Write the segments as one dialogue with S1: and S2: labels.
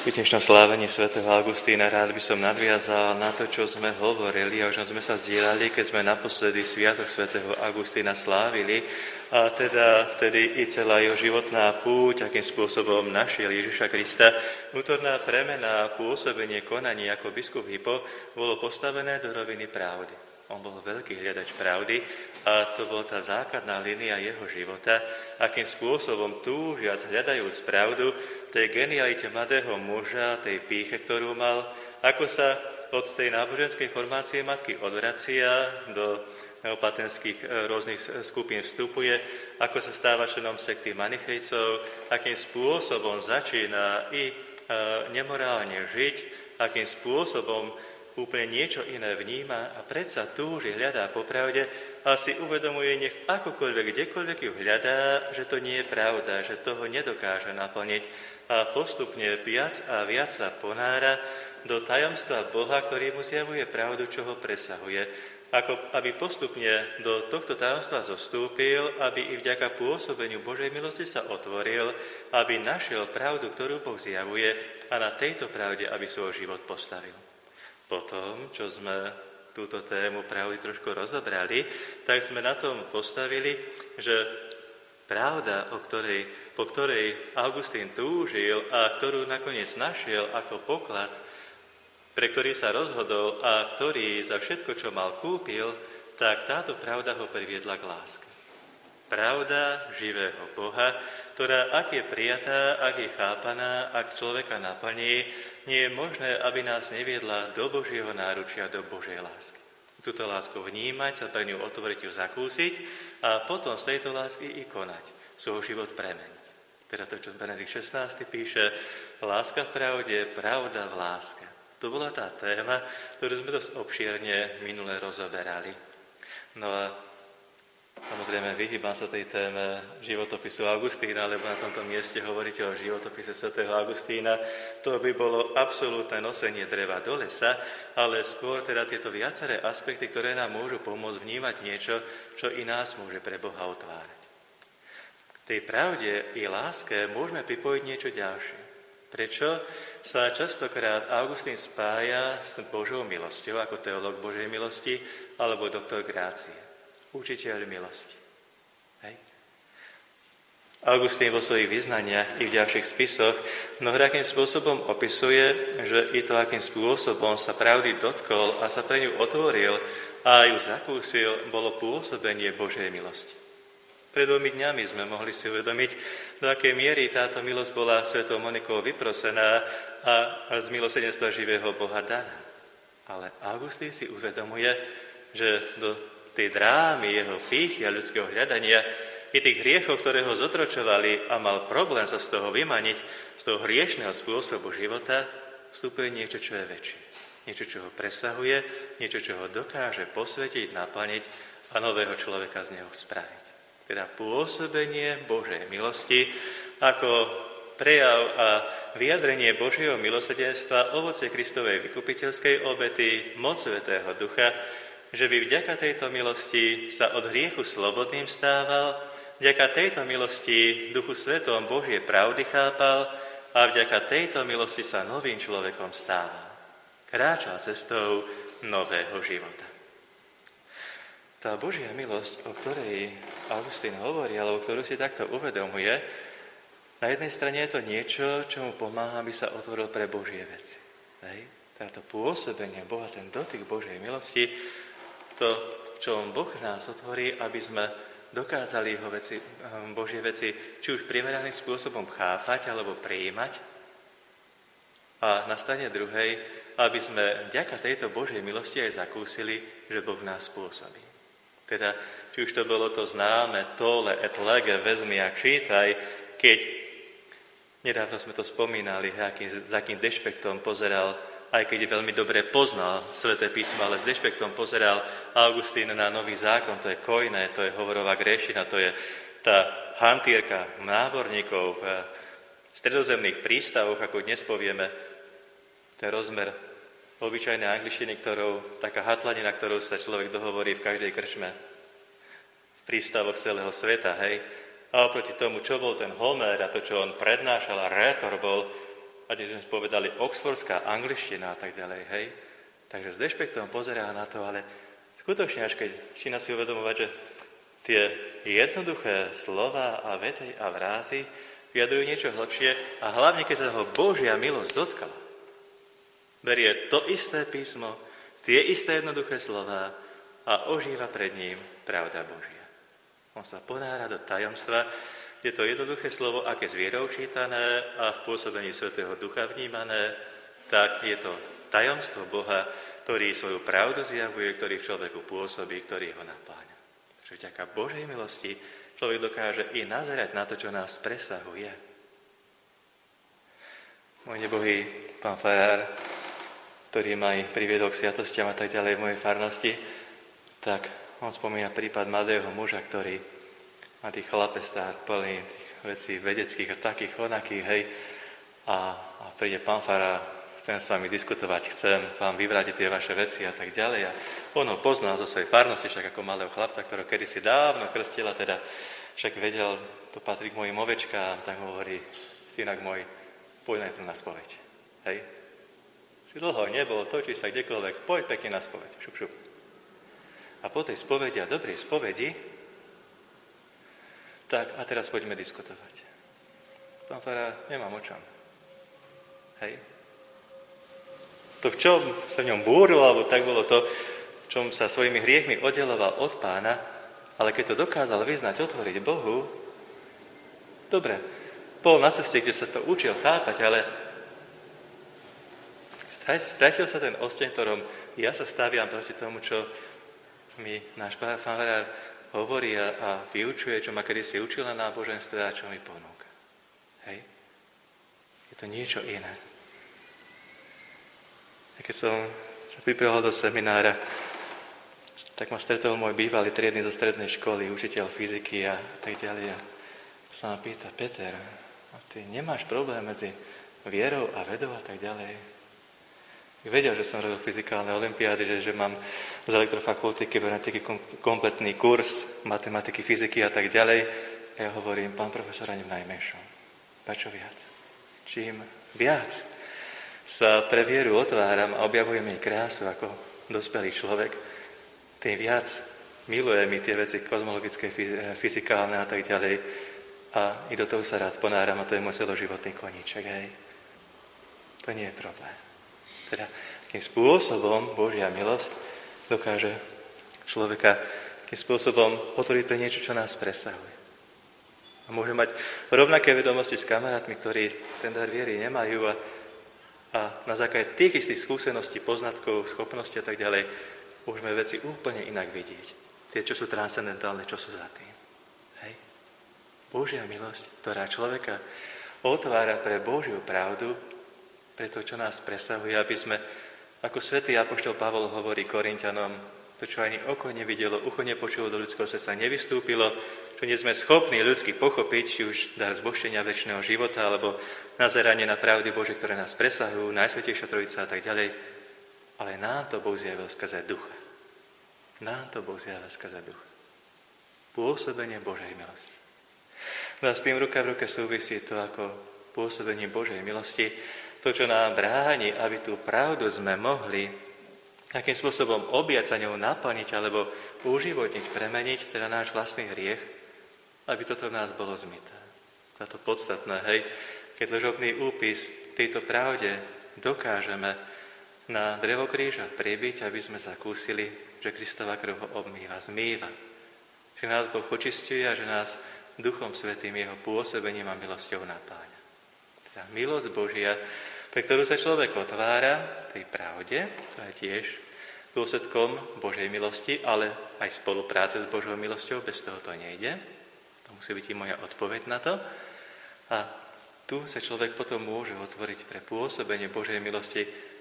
S1: V dnešnom slávení svätého Augustína rád by som nadviazal na to, čo sme hovorili a o čom sme sa zdieľali, keď sme naposledy sviatok svätého Augustína slávili. A teda vtedy i celá jeho životná púť, akým spôsobom našiel Ježiša Krista, vnútorná premena a pôsobenie konaní ako biskup Hypo bolo postavené do roviny pravdy. On bol veľký hľadač pravdy a to bola tá základná línia jeho života, akým spôsobom túžiac, hľadajúc pravdu, tej genialite mladého muža, tej pýche, ktorú mal, ako sa od tej náboženskej formácie matky odvracia, do neoplatenských rôznych skupín vstupuje, ako sa stáva členom sekty manichejcov, akým spôsobom začína i nemorálne žiť, akým spôsobom úplne niečo iné vníma a predsa túži, hľadá po pravde a si uvedomuje, nech akokoľvek, kdekoľvek ju hľadá, že to nie je pravda, že toho nedokáže naplniť a postupne viac a viac sa ponára do tajomstva Boha, ktorý mu zjavuje pravdu, čo ho presahuje. Ako aby postupne do tohto tajomstva zostúpil, aby i vďaka pôsobeniu Božej milosti sa otvoril, aby našiel pravdu, ktorú Boh zjavuje a na tejto pravde, aby svoj život postavil. Potom, čo sme túto tému pravdy trošku rozobrali, tak sme na tom postavili, že pravda, po ktorej Augustín túžil a ktorú nakoniec našiel ako poklad, pre ktorý sa rozhodol a ktorý za všetko, čo mal, kúpil, tak táto pravda ho priviedla k láske. Pravda živého Boha, ktorá, ak je prijatá, ak je chápaná, ak človeka naplní, nie je možné, aby nás neviedla do Božieho náručia, do Božej lásky. Túto lásku vnímať, sa pre ňu otvoriť, ju zakúsiť a potom z tejto lásky i konať, svoj život premeniť. Teda to, čo Benedikt XVI píše, láska v pravde, pravda v láske. To bola tá téma, ktorú sme dosť obšírne minule rozoberali. No a samozrejme, vyhýbam sa tej téme životopisu Augustína, lebo na tomto mieste hovoríte o životopise svätého Augustína. To by bolo absolútne nosenie dreva do lesa, ale skôr teda tieto viaceré aspekty, ktoré nám môžu pomôcť vnímať niečo, čo i nás môže pre Boha otvárať. K tej pravde i láske môžeme pripojiť niečo ďalšie. Prečo sa častokrát Augustín spája s Božou milosťou, ako teológ Božej milosti, alebo doktor grácie, učiteľ milosti. Hej. Augustín vo svojich vyznaniach i v ďalších spisoch mnohrakým spôsobom opisuje, že i to, akým spôsobom sa pravdy dotkol a sa pre ňu otvoril a ju zakúsil, bolo pôsobenie Božej milosti. Pred 2 dňami sme mohli si uvedomiť, do akej miery táto milosť bola svetou Monikou vyprosená a z milosrdenstva živého Boha daná. Ale Augustín si uvedomuje, že do tej drámy jeho pýchy a ľudského hľadania i tých hriechov, ktoré ho zotročovali a mal problém sa z toho vymaniť, z toho hriešného spôsobu života, vstupuje niečo, čo je väčšie. Niečo, čo ho presahuje, niečo, čo ho dokáže posvetiť, naplniť a nového človeka z neho spraviť. Teda pôsobenie Božej milosti ako prejav a vyjadrenie Božieho milosrdenstva, ovocie Kristovej vykupiteľskej obety, moc Svätého Ducha, že by vďaka tejto milosti sa od hriechu slobodným stával, vďaka tejto milosti Duchu Svetom Božie pravdy chápal a vďaka tejto milosti sa novým človekom stával. Kráčal cestou nového života. Tá Božia milosť, o ktorej Augustín hovorí, alebo ktorú si takto uvedomuje, na jednej strane je to niečo, čo mu pomáha, aby sa otvoril pre Božie veci. Hej? Táto pôsobenie Boha, ten dotyk Božej milosti, to, čo Boh nás otvorí, aby sme dokázali jeho veci, Božie veci či už primeraným spôsobom chápať alebo prijímať. A na strane druhej, aby sme vďaka tejto Božej milosti aj zakúsili, že Boh v nás pôsobí. Teda, či už to bolo to známe tole et lege, vezmi a čítaj, keď nedávno sme to spomínali, za akým dešpektom pozeral, aj keď veľmi dobre poznal Sväté písmo, ale s dešpektom pozeral Augustín na Nový zákon, to je koiné, to je hovorová gréština, to je tá hantírka náborníkov v stredozemných prístavoch, ako dnes povieme, ten rozmer obyčajnej angličtiny, taká hatlanina, ktorou sa človek dohovorí v každej krčme, v prístavoch celého sveta, hej. A oproti tomu, čo bol ten Homer a to, čo on prednášal a rétor bol, a dnes sme povedali oxfordská angličtina a tak ďalej, hej. Takže s dešpektom pozerá na to, ale skutočne, až keď začína si uvedomovať, že tie jednoduché slova a vety a vrázy vyjadrujú niečo hlbšie a hlavne, keď sa ho Božia milosť dotkala. Berie to isté písmo, tie isté jednoduché slová a ožíva pred ním pravda Božia. On sa ponára do tajomstva, je to jednoduché slovo, aké s vierou čítané a v pôsobení Svätého Ducha vnímané, tak je to tajomstvo Boha, ktorý svoju pravdu zjavuje, ktorý v človeku pôsobí, ktorý ho napáňa. Takže vďaka Božej milosti človek dokáže i nazerať na to, čo nás presahuje. Môj nebohý pán farár, ktorý ma aj priviedol k sviatostiam a tak ďalej v mojej farnosti, tak on spomína prípad mladého muža, ktorý má tých chlapestách plný tých vecí vedeckých a takých onakých, hej, a príde pán farár, chcem s vami diskutovať, chcem vám vyvrátiť tie vaše veci a tak ďalej. A on ho poznal zo svojej farnosti, však ako malého chlapca, ktorého kedysi dávno krstila, teda však vedel, to patrí k mojim ovečkám, tak hovorí, synak môj, poď najprv na spoveď. Hej? Si dlho nebol, točíš sa kdekoľvek, poď pekne na spoveď. Šup, šup. A po tej spovedi a dobrej spovedi, tak a teraz poďme diskutovať. Pán farár, nemám o čom. Hej? To, v čom sa v ňom búrilo, alebo tak bolo to, v čom sa svojimi hriechmi oddeloval od Pána, ale keď to dokázal vyznať, otvoriť Bohu, dobre, bol na ceste, kde sa to učil chápať, ale stratil sa ten osteň, ktorom ja sa staviam proti tomu, čo mi náš pán farár hovorí a vyučuje, čo ma kedysi učil na náboženstve a čo mi ponúka. Hej? Je to niečo iné. A keď som sa pripravil do seminára, tak ma stretol môj bývalý triedny zo strednej školy, učiteľ fyziky a tak ďalej. A sa ma pýta, Peter, a ty nemáš problém medzi vierou a vedou a tak ďalej? Vedel, že som robil fyzikálne olympiády, že mám z elektrofakulty kybernetiky kompletný kurz matematiky, fyziky a tak ďalej. A ja hovorím, pán profesor, ani v najmenšom. Čo viac? Čím viac sa pre vieru otváram a objavujem jej krásu ako dospelý človek, tým viac milujem mi tie veci kozmologické, fyzikálne a tak ďalej. A i do toho sa rád ponáram a to je môj celoživotný koníček. Hej. To nie je problém. Teda takým spôsobom Božia milosť dokáže človeka takým spôsobom otvoriť pre niečo, čo nás presahuje. A môže mať rovnaké vedomosti s kamarátmi, ktorí ten dar viery nemajú a na základe tých istých skúseností, poznatkov, schopností a tak ďalej môžeme veci úplne inak vidieť. Tie, čo sú transcendentálne, čo sú za tým. Hej? Božia milosť, ktorá človeka otvára pre Božiu pravdu, pre to, čo nás presahuje, aby sme, ako svätý apoštol Pavol hovorí Korinťanom, to, čo ani oko nevidelo, ucho nepočulo, do ľudského srdca nevystúpilo, čo nie sme schopní ľudsky pochopiť, či už dar zbožčenia večného života, alebo nazeranie na pravdy Bože, ktoré nás presahujú, Najsvätejšia Trojica a tak ďalej. Ale nám to Boh zjavil skrze Ducha. Nám to Boh zjavil skrze Ducha. Pôsobenie Božej milosti. No a s tým ruka v ruke súvisí to ako pôsobenie Božej milosti, to, čo nám bráni, aby tú pravdu sme mohli akým spôsobom objať sa ňou, naplniť alebo uživotniť, premeniť, teda náš vlastný hriech, aby toto v nás bolo zmyté. A to podstatné, hej, keď dlžobný úpis tejto pravde dokážeme na drevo kríža pribiť, aby sme zakúsili, že Kristova krv ho obmýva, zmýva. Že nás Boh očisťuje a že nás Duchom Svätým, jeho pôsobením a milosťou napáňa. Teda milosť Božia, pre ktorú sa človek otvára tej pravde, to je tiež dôsledkom Božej milosti, ale aj spolupráce s Božou milosťou, bez toho to nejde. To musí byť i moja odpoveď na to. A tu sa človek potom môže otvoriť pre pôsobenie Božej milosti,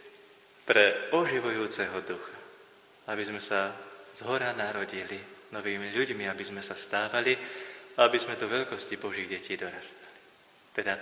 S1: pre oživujúceho ducha. Aby sme sa zhora narodili novými ľuďmi, aby sme sa stávali, aby sme do veľkosti Božích detí dorastali. Teda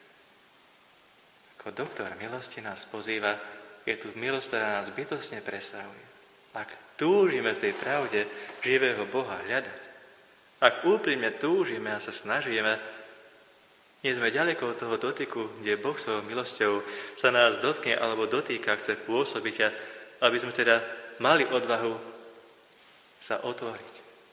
S1: ako doktor milosti nás pozýva, je tu milosť, ktorá nás bytostne presahuje. Ak túžime v tej pravde živého Boha hľadať, ak úprimne túžime a sa snažíme, Nie sme ďaleko od toho dotyku, kde Boh svojou milosťou sa nás dotkne alebo dotýka, chce pôsobiť a aby sme teda mali odvahu sa otvoriť.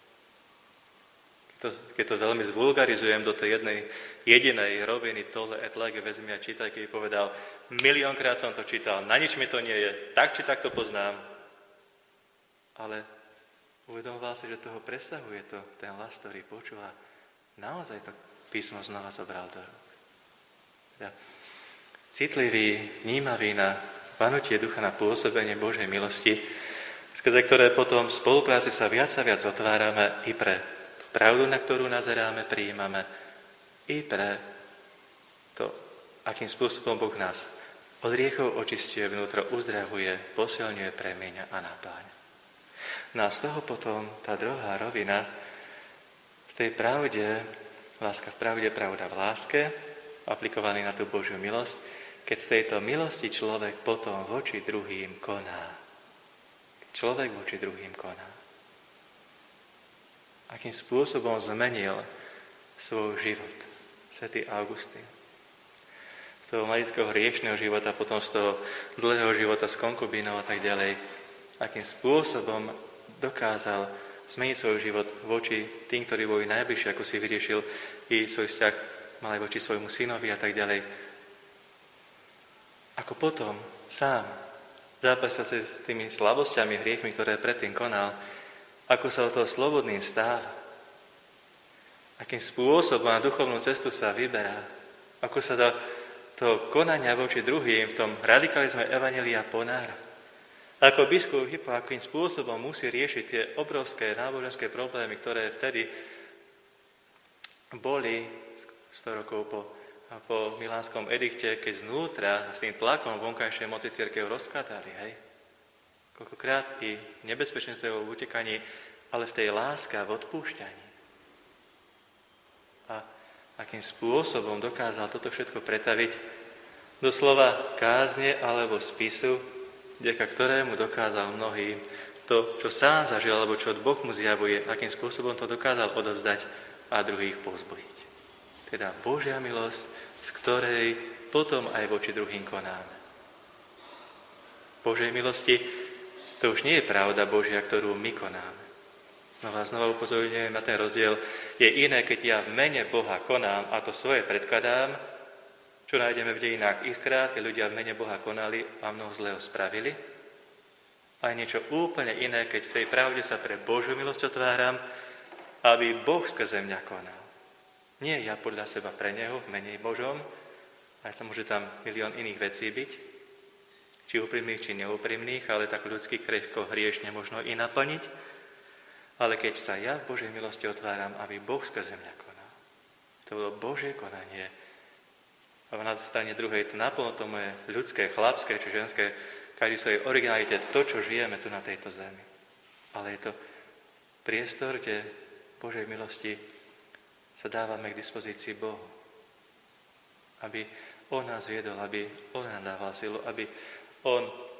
S1: Keď to veľmi zvulgarizujem do tej jednej jedinej roviny tole et lege, vezmi a čítaj, keď povedal, miliónkrát som to čítal, na nič mi to nie je, tak či tak to poznám. Ale uvedomoval si, že toho presahuje to, ten hlas, ktorý počúva. Naozaj to písmo znova zobral do rúk. Teda, citlivý, vnímavý na vanutie ducha, na pôsobenie Božej milosti, skrze ktoré potom v spolupráci sa viac a viac otvárame i pre pravdu, na ktorú nazeráme, prijímame, i pre to, akým spôsobom Boh nás od hriechov očistuje, vnútro uzdravuje, posilňuje, premieňa a napáňa. No a z toho potom tá druhá rovina v tej pravde, láska v pravde, pravda v láske, aplikovaný na tú Božiu milosť, keď z tejto milosti človek potom voči druhým koná. Človek voči druhým koná. Akým spôsobom zmenil svoj život svätý Augustín. Z toho mladíckého hriešného života, potom z toho dlhého života s konkubínou a tak ďalej. Akým spôsobom dokázal zmeniť svoj život voči tým, ktorí boli najbližšie, ako si vyriešil i svoj vzťah mal aj voči svojmu synovi a tak ďalej. Ako potom sám zápasil sa s tými slabosťami, hriechmi, ktoré predtým konal, ako sa o toho slobodným stáva, akým spôsobom na duchovnú cestu sa vyberá, ako sa do toho konania voči druhým v tom radikalizme evanjelia ponára. Ako biskup Hypo, akým spôsobom musí riešiť tie obrovské náboženské problémy, ktoré vtedy boli 100 rokov po milánskom edikte, keď znútra s tým tlakom vonkajšej moci cirkev rozkladali, hej? Koľkokrát i nebezpečenstvo v utekaní, ale v tej láske a v odpúšťaní. A akým spôsobom dokázal toto všetko pretaviť do slova kázne alebo spisu, vďaka ktorému dokázal mnohým to, čo sám zažil, alebo čo Boh mu zjavuje, akým spôsobom to dokázal odovzdať a druhých povzbudiť. Teda Božia milosť, z ktorej potom aj voči druhým konáme. Božej milosti to už nie je pravda Božia, ktorú my konáme. Znova upozorňujem na ten rozdiel. Je iné, keď ja v mene Boha konám a to svoje predkladám, čo nájdeme v dejinách x-krát, keď ľudia v mene Boha konali a mnoho zlého spravili. A je niečo úplne iné, keď v tej pravde sa pre Božiu milosť otváram, aby Boh skrze mňa konal. Nie ja podľa seba pre Neho v mene Božom, aj to môže tam milión iných vecí byť, či úprimných, či neúprimných, ale tak ľudský krehko hriešne možno i naplniť. Ale keď sa ja v Božej milosti otváram, aby Boh skrze mňa konal. To bolo Božie konanie. A na strane druhej to naplno to moje ľudské, chlapské či ženské, každý svojej originalite, to, čo žijeme tu na tejto zemi. Ale je to priestor, kde Božej milosti sa dávame k dispozícii Bohu. Aby On nás viedol, aby On nám dával silu, aby On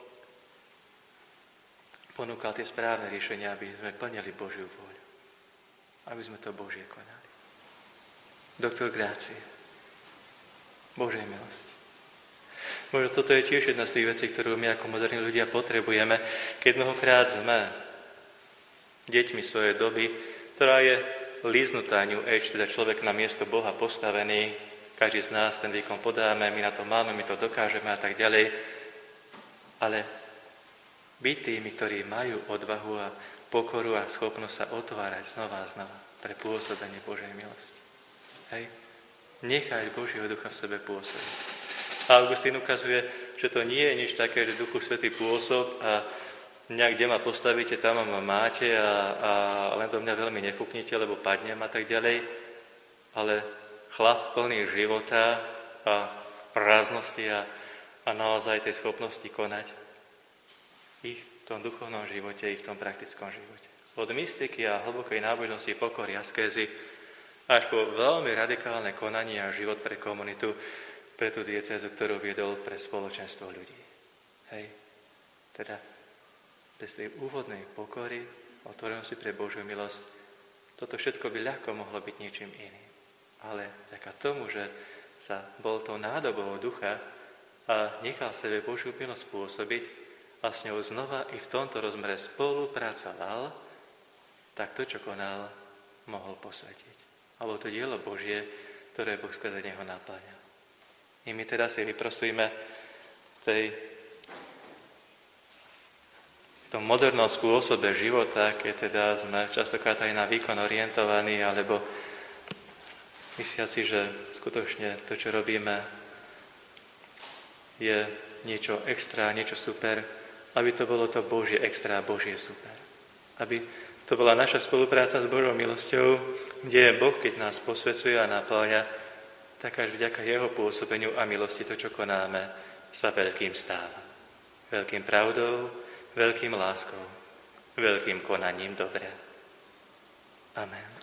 S1: ponúkal tie správne riešenia, aby sme plnili Božiu vôľu. Aby sme to Božie konali. Doktor Grácie. Božej milosti. Možno toto je tiež jedna z tých vecí, ktorú my ako moderní ľudia potrebujeme, keď mnohokrát sme deťmi svojej doby, ktorá je líznutá New Age, teda človek na miesto Boha postavený, každý z nás ten výkon podáme, my na to máme, my to dokážeme a tak ďalej. Ale byť tými, ktorí majú odvahu a pokoru a schopnosť sa otvárať znova a znova pre pôsobenie Božej milosti. Hej? Nechať Božieho ducha v sebe pôsobiť. A Augustín ukazuje, že to nie je nič také, že Duchu Svätý pôsob a nejak, kde ma postavíte, tam ma máte a len do mňa veľmi nefúknite, lebo padnem a tak ďalej. Ale chlap plný života a prázdnosti a naozaj tej schopnosti konať i v tom duchovnom živote, i v tom praktickom živote. Od mystiky a hlbokej nábožnosti, pokory, askézy, až po veľmi radikálne konanie a život pre komunitu, pre tú diecézu, ktorú viedol pre spoločenstvo ľudí. Hej. Teda bez tej úvodnej pokory, otvorenosti pre Božiu milosť, toto všetko by ľahko mohlo byť niečím iným. Ale vďaka tomu, že bol tou nádobou ducha a nechal sebe Božiu milosť pôsobiť a s ňou znova i v tomto rozmere spolupracoval, tak to, čo konal, mohol posvetiť. A bolo to dielo Božie, ktoré Boh skrze neho naplňal. I my teda si vyprosujme v tom modernom spôsobe života, keď teda sme častokrát aj na výkon orientovaní, alebo mysliaci, že skutočne to, čo robíme, je niečo extra, niečo super, aby to bolo to Božie extra, Božie super. Aby to bola naša spolupráca s Božou milosťou, kde je Boh, keď nás posvecuje a napĺňa, tak až vďaka jeho pôsobeniu a milosti to, čo konáme, sa veľkým stáva. Veľkým pravdou, veľkým láskou, veľkým konaním dobra. Amen.